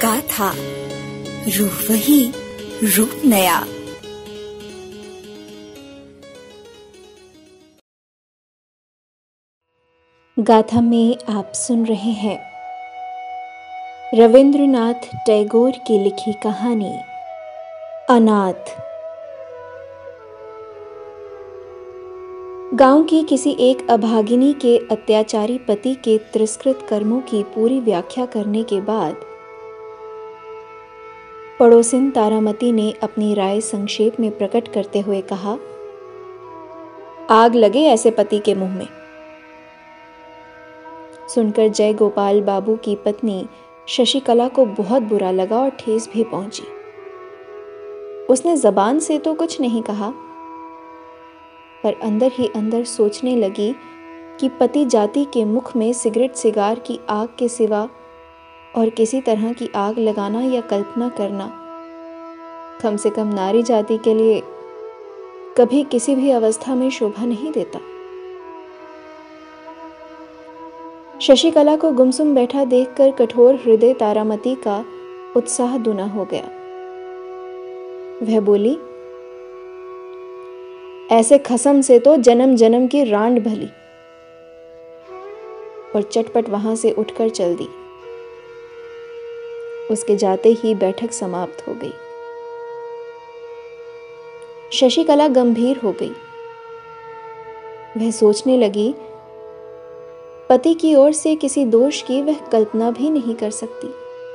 गाथा, रूह वही, रूप नया। गाथा में आप सुन रहे हैं रविंद्रनाथ टैगोर की लिखी कहानी अनाथ। गांव की किसी एक अभागिनी के अत्याचारी पति के तिरस्कृत कर्मों की पूरी व्याख्या करने के बाद पड़ोसिन तारामती ने अपनी राय संक्षेप में प्रकट करते हुए कहा, आग लगे ऐसे पति के मुंह में। सुनकर जय गोपाल बाबू की पत्नी शशिकला को बहुत बुरा लगा और ठेस भी पहुंची। उसने जबान से तो कुछ नहीं कहा, पर अंदर ही अंदर सोचने लगी कि पति जाति के मुख में सिगरेट सिगार की आग के सिवा और किसी तरह की आग लगाना या कल्पना करना कम से कम नारी जाति के लिए कभी किसी भी अवस्था में शोभा नहीं देता। शशिकला को गुमसुम बैठा देखकर कठोर हृदय तारामती का उत्साह दूना हो गया। वह बोली, ऐसे खसम से तो जन्म जन्म की रांड भली, और चटपट वहां से उठकर चल दी। उसके जाते ही बैठक समाप्त हो गई। शशिकला गंभीर हो गई। वह सोचने लगी, पति की ओर से किसी दोष की वह कल्पना भी नहीं कर सकती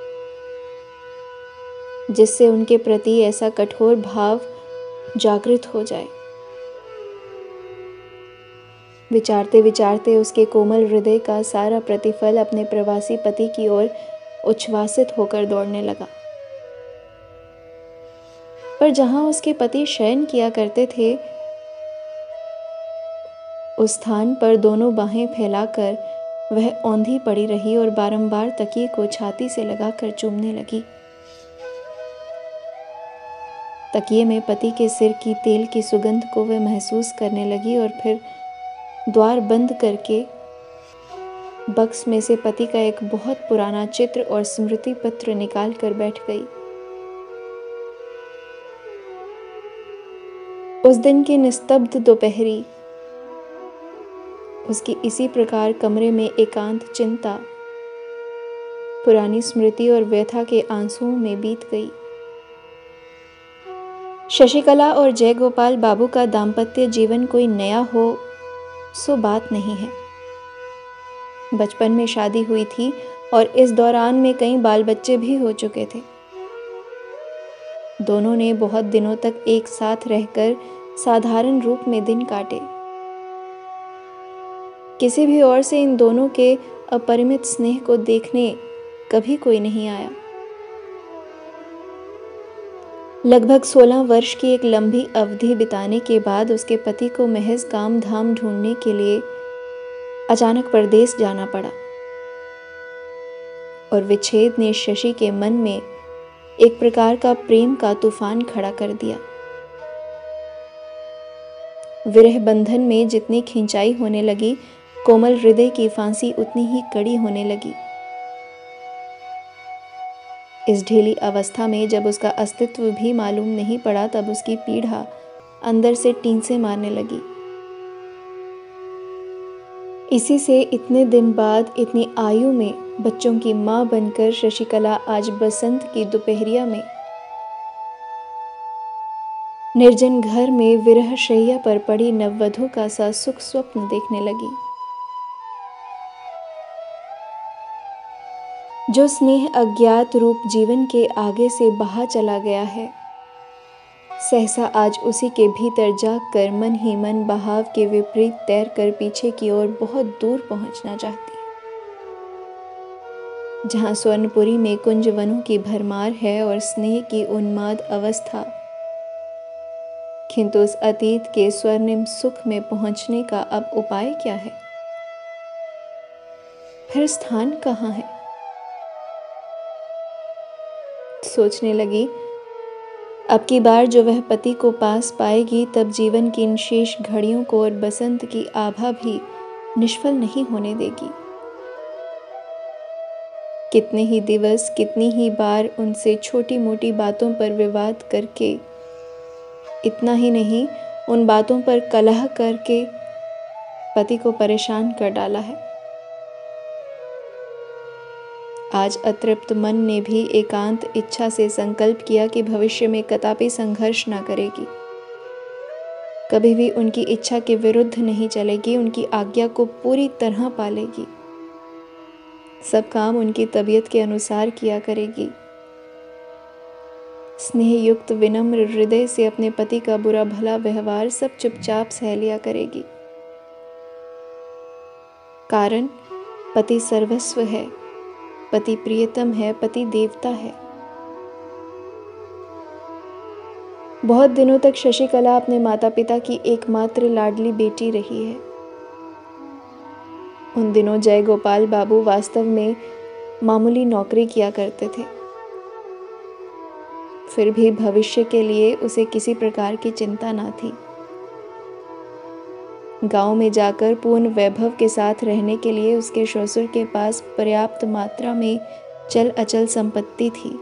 जिससे उनके प्रति ऐसा कठोर भाव जागृत हो जाए। विचारते विचारते उसके कोमल हृदय का सारा प्रतिफल अपने प्रवासी पति की ओर उच्छ्वासित होकर दौड़ने लगा। पर जहां उसके पति शयन किया करते थे, उस स्थान पर दोनों बाहें फैलाकर वह औंधी पड़ी रही और बारंबार तकिए को छाती से लगाकर चूमने लगी। तकिए में पति के सिर की तेल की सुगंध को वह महसूस करने लगी और फिर द्वार बंद करके बक्स में से पति का एक बहुत पुराना चित्र और स्मृति पत्र निकाल कर बैठ गई। उस दिन की निस्तब्ध दोपहरी उसकी इसी प्रकार कमरे में एकांत चिंता, पुरानी स्मृति और व्यथा के आंसुओं में बीत गई। शशिकला और जय गोपाल बाबू का दाम्पत्य जीवन कोई नया हो सो बात नहीं है। बचपन में शादी हुई थी और इस दौरान में कई बाल बच्चे भी हो चुके थे। दोनों ने बहुत दिनों तक एक साथ रहकर साधारण रूप में दिन काटे। किसी भी ओर से इन दोनों के अपरिमित स्नेह को देखने कभी कोई नहीं आया। लगभग 16 वर्ष की एक लंबी अवधि बिताने के बाद उसके पति को महज काम धाम ढूंढने के लिए अचानक परदेश जाना पड़ा और विच्छेद ने शशि के मन में एक प्रकार का प्रेम का तूफान खड़ा कर दिया। विरह बंधन में जितनी खिंचाई होने लगी, कोमल हृदय की फांसी उतनी ही कड़ी होने लगी। इस ढीली अवस्था में जब उसका अस्तित्व भी मालूम नहीं पड़ा, तब उसकी पीड़ा अंदर से टींसे मारने लगी। इसी से इतने दिन बाद इतनी आयु में बच्चों की मां बनकर शशिकला आज बसंत की दोपहरिया में निर्जन घर में विरह शैया पर पड़ी नववधू का सा सुख स्वप्न देखने लगी। जो स्नेह अज्ञात रूप जीवन के आगे से बहा चला गया है, सहसा आज उसी के भीतर जाकर मन ही मन बहाव के विपरीत तैरकर पीछे की ओर बहुत दूर पहुंचना चाहती है, जहां स्वर्णपुरी में कुंज वनों की भरमार है और स्नेह की उन्माद अवस्था। किंतु उस अतीत के स्वर्णिम सुख में पहुंचने का अब उपाय क्या है? फिर स्थान कहाँ है? सोचने लगी, अब की बार जो वह पति को पास पाएगी, तब जीवन की इन शेष घड़ियों को और बसंत की आभा भी निष्फल नहीं होने देगी। कितने ही दिवस, कितनी ही बार उनसे छोटी मोटी बातों पर विवाद करके, इतना ही नहीं, उन बातों पर कलह करके पति को परेशान कर डाला है। आज अतृप्त मन ने भी एकांत इच्छा से संकल्प किया कि भविष्य में कदापि संघर्ष न करेगी, कभी भी उनकी इच्छा के विरुद्ध नहीं चलेगी, उनकी आज्ञा को पूरी तरह पालेगी, सब काम उनकी तबीयत के अनुसार किया करेगी। स्नेह युक्त विनम्र हृदय से अपने पति का बुरा भला व्यवहार सब चुपचाप सह लिया करेगी। कारण पति सर्वस्व है, पति प्रियतम है, पति देवता है। बहुत दिनों तक शशिकला अपने माता पिता की एकमात्र लाडली बेटी रही है। उन दिनों जय गोपाल बाबू वास्तव में मामूली नौकरी किया करते थे, फिर भी भविष्य के लिए उसे किसी प्रकार की चिंता न थी। गांव में जाकर पूर्ण वैभव के साथ रहने के लिए उसके ससुर के पास पर्याप्त मात्रा में चल अचल संपत्ति थी।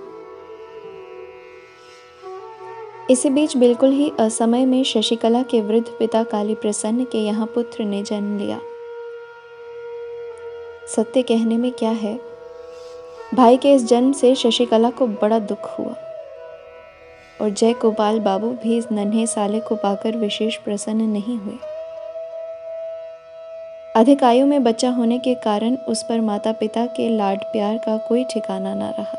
इसी बीच बिल्कुल ही असमय में शशिकला के वृद्ध पिता काली प्रसन्न के यहाँ पुत्र ने जन्म लिया। सत्य कहने में क्या है, भाई के इस जन्म से शशिकला को बड़ा दुख हुआ और जय गोपाल बाबू भी इस नन्हे साले को पाकर विशेष प्रसन्न नहीं हुए। अधिक आयु में बच्चा होने के कारण उस पर माता पिता के लाड प्यार का कोई ठिकाना न रहा।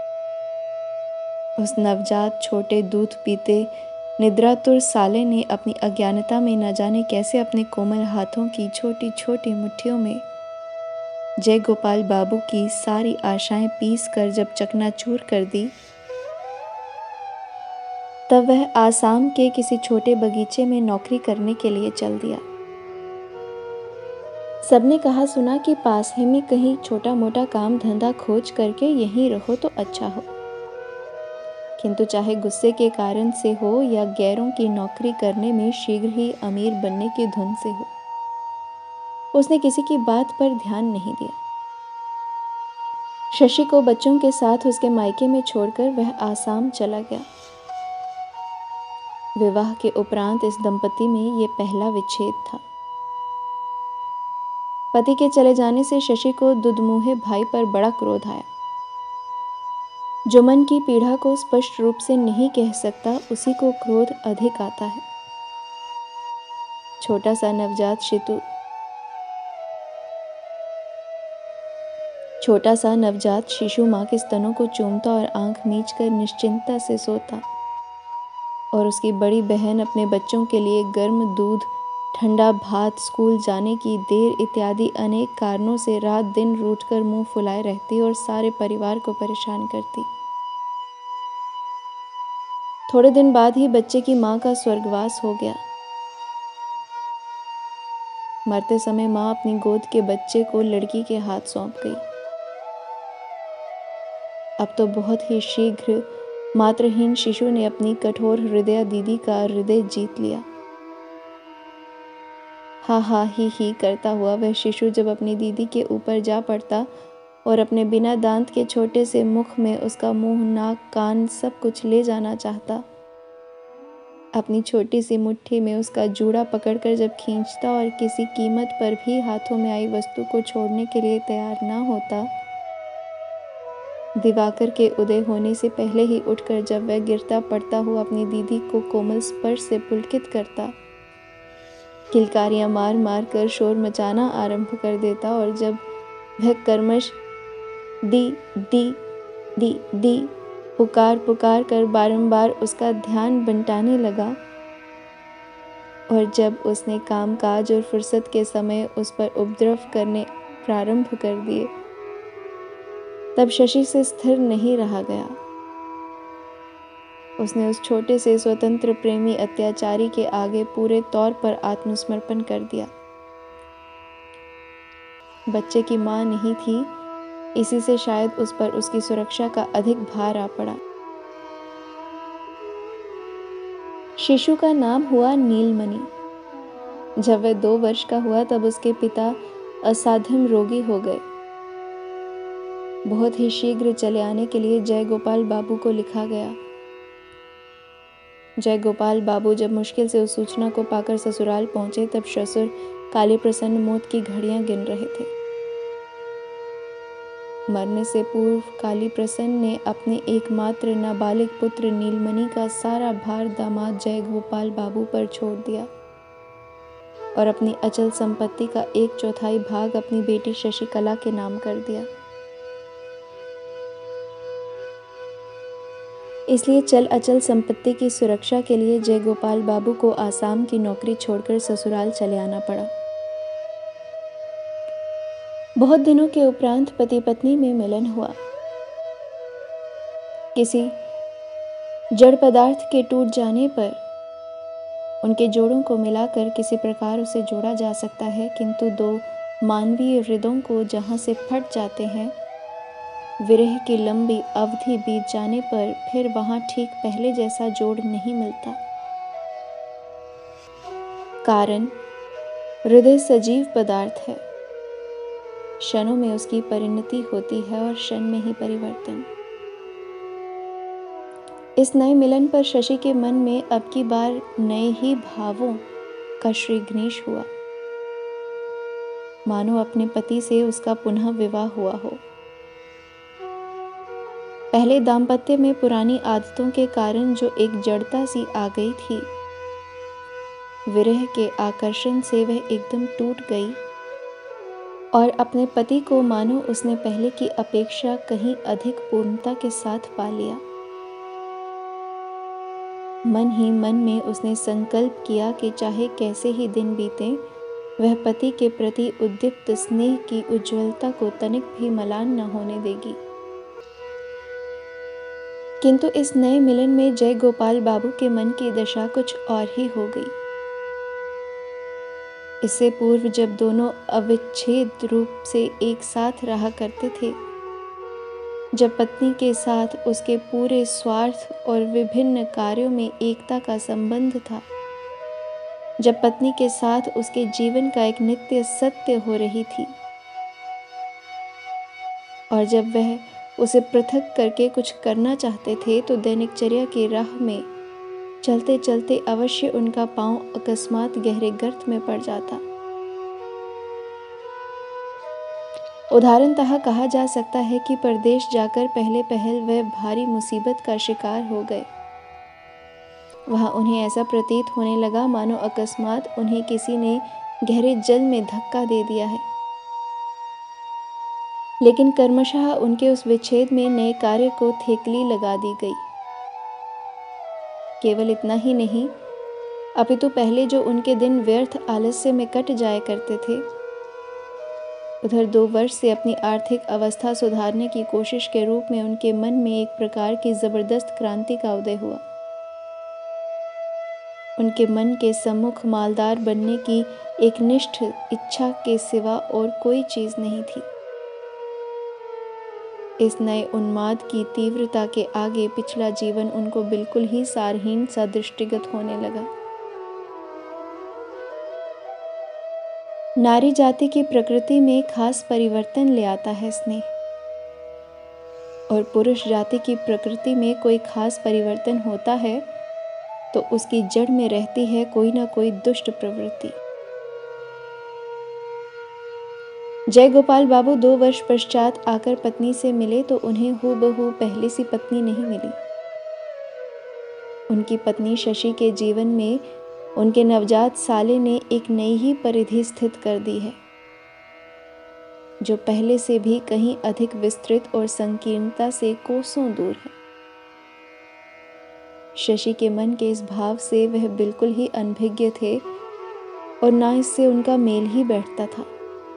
उस नवजात छोटे दूध पीते निद्रातुर साले ने अपनी अज्ञानता में न जाने कैसे अपने कोमल हाथों की छोटी छोटी मुट्ठियों में जय गोपाल बाबू की सारी आशाएं पीस कर जब चकनाचूर कर दी, तब वह आसाम के किसी छोटे बगीचे में नौकरी करने के लिए चल दिया। सबने कहा सुना कि पास ही में कहीं छोटा मोटा काम धंधा खोज करके यहीं रहो तो अच्छा हो, किंतु चाहे गुस्से के कारण से हो या गैरों की नौकरी करने में शीघ्र ही अमीर बनने की धुन से हो, उसने किसी की बात पर ध्यान नहीं दिया। शशि को बच्चों के साथ उसके मायके में छोड़कर वह आसाम चला गया। विवाह के उपरांत इस दंपति में ये पहला विच्छेद था। पति के चले जाने से शशि को दुधमुहे भाई पर बड़ा क्रोध आया। जो मन की पीड़ा को स्पष्ट रूप से नहीं कह सकता, उसी को क्रोध अधिक आता है। छोटा सा नवजात शिशु माँ के स्तनों को चूमता और आंख मीचकर निश्चिंतता से सोता, और उसकी बड़ी बहन अपने बच्चों के लिए गर्म दूध, ठंडा भात, स्कूल जाने की देर इत्यादि अनेक कारणों से रात दिन रूठकर मुंह फुलाए रहती और सारे परिवार को परेशान करती। थोड़े दिन बाद ही बच्चे की मां का स्वर्गवास हो गया। मरते समय मां अपनी गोद के बच्चे को लड़की के हाथ सौंप गई। अब तो बहुत ही शीघ्र मातृहीन शिशु ने अपनी कठोर हृदय दीदी का हृदय जीत लिया। हा हा ही करता हुआ वह शिशु जब अपनी दीदी के ऊपर जा पड़ता और अपने बिना दांत के छोटे से मुख में उसका मुंह, नाक, कान सब कुछ ले जाना चाहता, अपनी छोटी सी मुट्ठी में उसका जूड़ा पकड़कर जब खींचता और किसी कीमत पर भी हाथों में आई वस्तु को छोड़ने के लिए तैयार ना होता, दिवाकर के उदय होने से पहले ही उठकर जब वह गिरता पड़ता हुआ अपनी दीदी को कोमल स्पर्श से पुलकित करता, किलकारियां मार मार कर शोर मचाना आरंभ कर देता, और जब वह कर्मश दी दी दी दी पुकार पुकार कर बारंबार उसका ध्यान बंटाने लगा, और जब उसने काम काज और फुर्सत के समय उस पर उपद्रव करने प्रारंभ कर दिए, तब शशि से स्थिर नहीं रहा गया। उसने उस छोटे से स्वतंत्र प्रेमी अत्याचारी के आगे पूरे तौर पर आत्मसमर्पण कर दिया। बच्चे की मां नहीं थी, इसी से शायद उस पर उसकी सुरक्षा का अधिक भार आ पड़ा। शिशु का नाम हुआ नीलमणि। जब वह 2 वर्ष का हुआ तब उसके पिता असाध्य रोगी हो गए। बहुत ही शीघ्र चले आने के लिए जय गोपाल बाबू को लिखा गया। जय गोपाल बाबू जब मुश्किल से उस सूचना को पाकर ससुराल पहुंचे तब ससुर काली प्रसन्न मौत की घड़ियां गिन रहे थे। मरने से पूर्व काली प्रसन्न ने अपने एकमात्र नाबालिग पुत्र नीलमणि का सारा भार दामाद जय गोपाल बाबू पर छोड़ दिया और अपनी अचल संपत्ति का 1/4 भाग अपनी बेटी शशिकला के नाम कर दिया। इसलिए चल अचल संपत्ति की सुरक्षा के लिए जय गोपाल बाबू को आसाम की नौकरी छोड़कर ससुराल चले आना पड़ा। बहुत दिनों के उपरांत पति पत्नी में मिलन हुआ। किसी जड़ पदार्थ के टूट जाने पर उनके जोड़ों को मिलाकर किसी प्रकार उसे जोड़ा जा सकता है, किंतु दो मानवीय हृदयों को जहां से फट जाते हैं, विरह की लंबी अवधि बीत जाने पर फिर वहां ठीक पहले जैसा जोड़ नहीं मिलता। कारण हृदय सजीव पदार्थ है, क्षणों में उसकी परिणति होती है और क्षण में ही परिवर्तन। इस नए मिलन पर शशि के मन में अब की बार नए ही भावों का श्रीगणेश हुआ, मानो अपने पति से उसका पुनः विवाह हुआ हो। पहले दाम्पत्य में पुरानी आदतों के कारण जो एक जड़ता सी आ गई थी, विरह के आकर्षण से वह एकदम टूट गई और अपने पति को मानो उसने पहले की अपेक्षा कहीं अधिक पूर्णता के साथ पा लिया। मन ही मन में उसने संकल्प किया कि चाहे कैसे ही दिन बीते, वह पति के प्रति उद्दीप्त स्नेह की उज्ज्वलता को तनिक भी मलान न होने देगी। किंतु इस नए मिलन में जय गोपाल बाबू के मन की दशा कुछ और ही हो गई। इससे पूर्व जब दोनों अविच्छेद रूप से एक साथ रहा करते थे, जब पत्नी के साथ उसके पूरे स्वार्थ और विभिन्न कार्यों में एकता का संबंध था, जब पत्नी के साथ उसके जीवन का एक नित्य सत्य हो रही थी, और जब वह उसे पृथक करके कुछ करना चाहते थे, तो दैनिकचर्या की राह में चलते चलते अवश्य उनका पांव अकस्मात गहरे गर्त में पड़ जाता। उदाहरणतः कहा जा सकता है कि परदेश जाकर पहले पहल वह भारी मुसीबत का शिकार हो गए। वहां उन्हें ऐसा प्रतीत होने लगा मानो अकस्मात उन्हें किसी ने गहरे जल में धक्का दे दिया है। लेकिन कर्मशः उनके उस विच्छेद में नए कार्य को थेकली लगा दी गई। केवल इतना ही नहीं, अपितु पहले जो उनके दिन व्यर्थ आलस्य में कट जाया करते थे, उधर 2 वर्ष से अपनी आर्थिक अवस्था सुधारने की कोशिश के रूप में उनके मन में एक प्रकार की जबरदस्त क्रांति का उदय हुआ। उनके मन के सम्मुख मालदार बनने की एक निष्ठ इच्छा के सिवा और कोई चीज नहीं थी। इस नए उन्माद की तीव्रता के आगे पिछला जीवन उनको बिल्कुल ही सारहीन सा दृष्टिगत होने लगा। नारी जाति की प्रकृति में खास परिवर्तन ले आता है स्नेह, और पुरुष जाति की प्रकृति में कोई खास परिवर्तन होता है तो उसकी जड़ में रहती है कोई ना कोई दुष्ट प्रवृत्ति। जय गोपाल बाबू 2 वर्ष पश्चात आकर पत्नी से मिले तो उन्हें हूबहू पहली सी पत्नी नहीं मिली। उनकी पत्नी शशि के जीवन में उनके नवजात साले ने एक नई ही परिधि स्थित कर दी है, जो पहले से भी कहीं अधिक विस्तृत और संकीर्णता से कोसों दूर है। शशि के मन के इस भाव से वह बिल्कुल ही अनभिज्ञ थे और ना इससे उनका मेल ही बैठता था।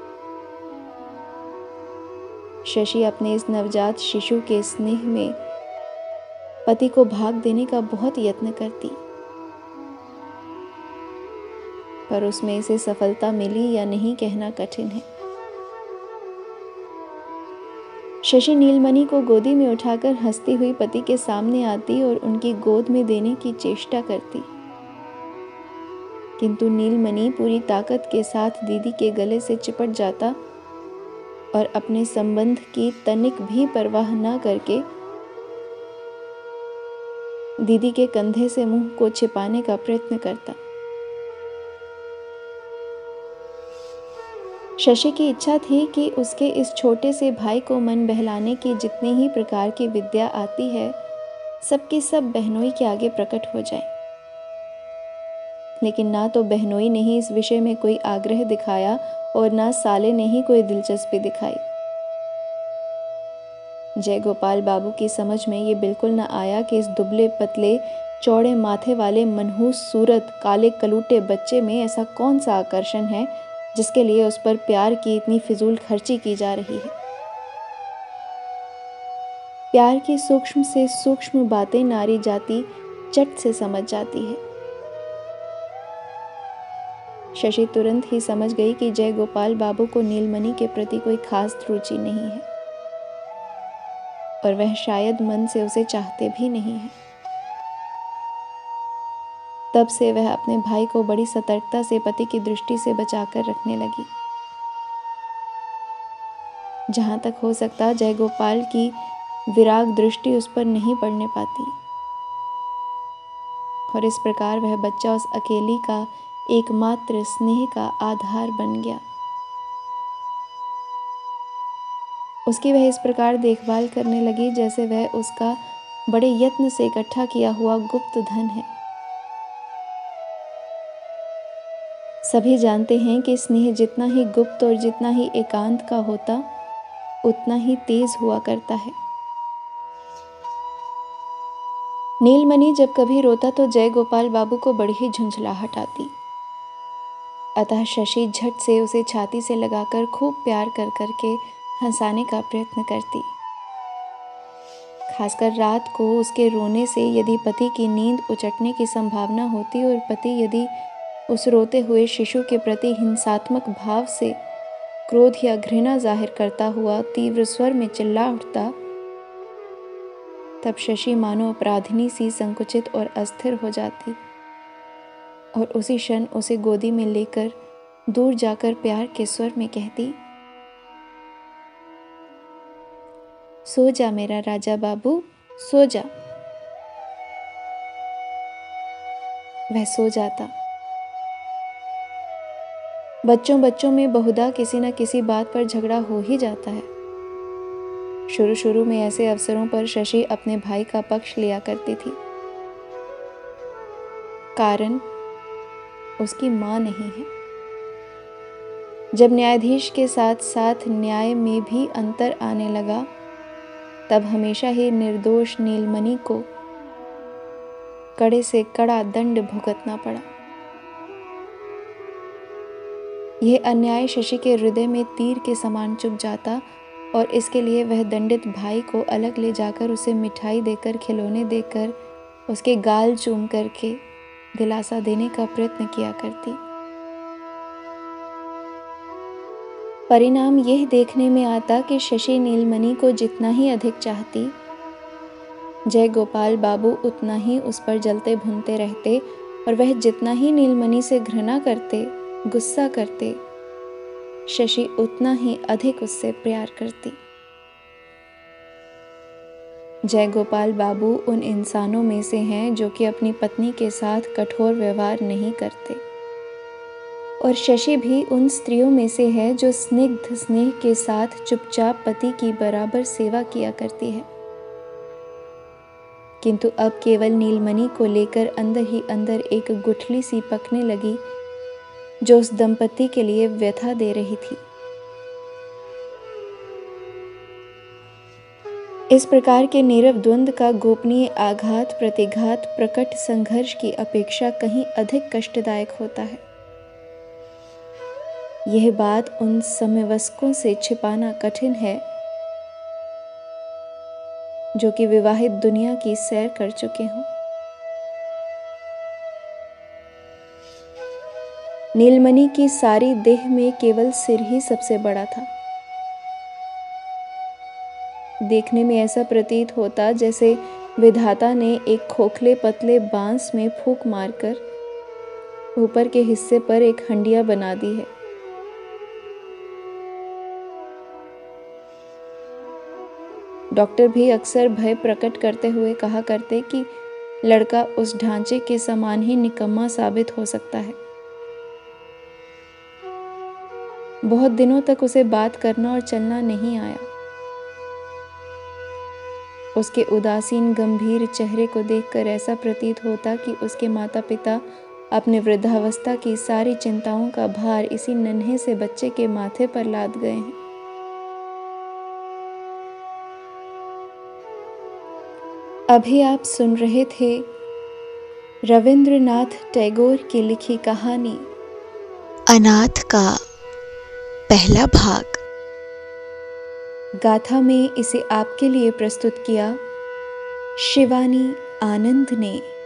शशि अपने इस नवजात शिशु के स्नेह में पति को भाग देने का बहुत यत्न करती, पर उसमें इसे सफलता मिली या नहीं कहना कठिन है। शशि नीलमणि को गोदी में उठाकर हंसती हुई पति के सामने आती और उनकी गोद में देने की चेष्टा करती, किंतु नीलमणि पूरी ताकत के साथ दीदी के गले से चिपट जाता और अपने संबंध की तनिक भी परवाह न करके दीदी के कंधे से मुंह को छिपाने का प्रयत्न करता। शशि की इच्छा थी कि उसके इस छोटे से भाई को मन बहलाने की जितनी ही प्रकार की विद्या आती है, सबकी सब बहनोई के आगे प्रकट हो जाए। लेकिन ना तो बहनोई ने ही इस विषय में कोई आग्रह दिखाया और ना साले ने ही कोई दिलचस्पी दिखाई। जय गोपाल बाबू की समझ में ये बिल्कुल न आया कि इस दुबले पतले चौड़े माथे वाले मनहूस सूरत काले कलूटे बच्चे में ऐसा कौन सा आकर्षण है जिसके लिए उस पर प्यार की इतनी फिजूल खर्ची की जा रही है। प्यार की सूक्ष्म से सूक्ष्म बातें नारी जाति चट से समझ जाती है। शशि तुरंत ही समझ गई कि जय गोपाल बाबू को नीलमणि के प्रति कोई खास रुचि नहीं है और वह शायद मन से उसे चाहते भी नहीं है। तब से वह अपने भाई को बड़ी सतर्कता से पति की दृष्टि से बचाकर रखने लगी। जहां तक हो सकता जय गोपाल की विराग दृष्टि उस पर नहीं पड़ने पाती और इस प्रकार वह बच्चा उस अकेली का एकमात्र स्नेह का आधार बन गया। उसकी वह इस प्रकार देखभाल करने लगी जैसे वह उसका बड़े यत्न से इकट्ठा किया हुआ गुप्त धन है। सभी जानते हैं कि स्नेह जितना ही गुप्त और जितना ही एकांत का होता उतना ही तेज हुआ करता है। नीलमणि जब कभी रोता तो जय गोपाल बाबू को बड़ी ही झुंझलाहट आती, अतः शशि झट से उसे छाती से लगाकर खूब प्यार कर करके हंसाने का प्रयत्न करती। खासकर रात को उसके रोने से यदि पति की नींद उचटने की संभावना होती और पति यदि उस रोते हुए शिशु के प्रति हिंसात्मक भाव से क्रोध या घृणा जाहिर करता हुआ तीव्र स्वर में चिल्ला उठता, तब शशि मानो अपराधिनी सी संकुचित और अस्थिर हो जाती और उसी क्षण उसे गोदी में लेकर दूर जाकर प्यार के स्वर में कहती, सो जा मेरा राजा बाबू, सो जा। वह सो जाता। बच्चों बच्चों में बहुधा किसी न किसी बात पर झगड़ा हो ही जाता है। शुरू शुरू में ऐसे अवसरों पर शशि अपने भाई का पक्ष लिया करती थी। कारण उसकी मां नहीं है। जब न्यायाधीश के साथ साथ न्याय में भी अंतर आने लगा, तब हमेशा ही निर्दोष नीलमणि को कड़े से कड़ा दंड भुगतना पड़ा। यह अन्याय शशि के हृदय में तीर के समान चुभ जाता और इसके लिए वह दंडित भाई को अलग ले जाकर उसे मिठाई देकर, खिलौने देकर, उसके गाल चूम करके दिलासा देने का प्रयत्न किया करती। परिणाम यह देखने में आता कि शशि नीलमणि को जितना ही अधिक चाहती, जय गोपाल बाबू उतना ही उस पर जलते भुनते रहते और वह जितना ही नीलमणि से घृणा करते, गुस्सा करते, शशि उतना ही अधिक उससे प्यार करती। जय गोपाल बाबू उन इंसानों में से हैं जो कि अपनी पत्नी के साथ कठोर व्यवहार नहीं करते और शशि भी उन स्त्रियों में से है जो स्निग्ध स्नेह के साथ चुपचाप पति की बराबर सेवा किया करती है। किंतु अब केवल नीलमणि को लेकर अंदर ही अंदर एक गुठली सी पकने लगी जो उस दंपति के लिए व्यथा दे रही थी। इस प्रकार के नीरव द्वंद्व का गोपनीय आघात प्रतिघात प्रकट संघर्ष की अपेक्षा कहीं अधिक कष्टदायक होता है। यह बात उन समवयस्कों से छिपाना कठिन है जो कि विवाहित दुनिया की सैर कर चुके हों। नीलमणि की सारी देह में केवल सिर ही सबसे बड़ा था। देखने में ऐसा प्रतीत होता जैसे विधाता ने एक खोखले पतले बांस में फूंक मारकर ऊपर के हिस्से पर एक हंडिया बना दी है। डॉक्टर भी अक्सर भय प्रकट करते हुए कहा करते कि लड़का उस ढांचे के समान ही निकम्मा साबित हो सकता है। बहुत दिनों तक उसे बात करना और चलना नहीं आया। उसके उदासीन गंभीर चेहरे को देखकर ऐसा प्रतीत होता कि उसके माता पिता अपने वृद्धावस्था की सारी चिंताओं का भार इसी नन्हे से बच्चे के माथे पर लाद गए हैं। अभी आप सुन रहे थे रविंद्रनाथ टैगोर की लिखी कहानी अनाथ का पहला भाग। गाथा में इसे आपके लिए प्रस्तुत किया शिवानी आनंद ने।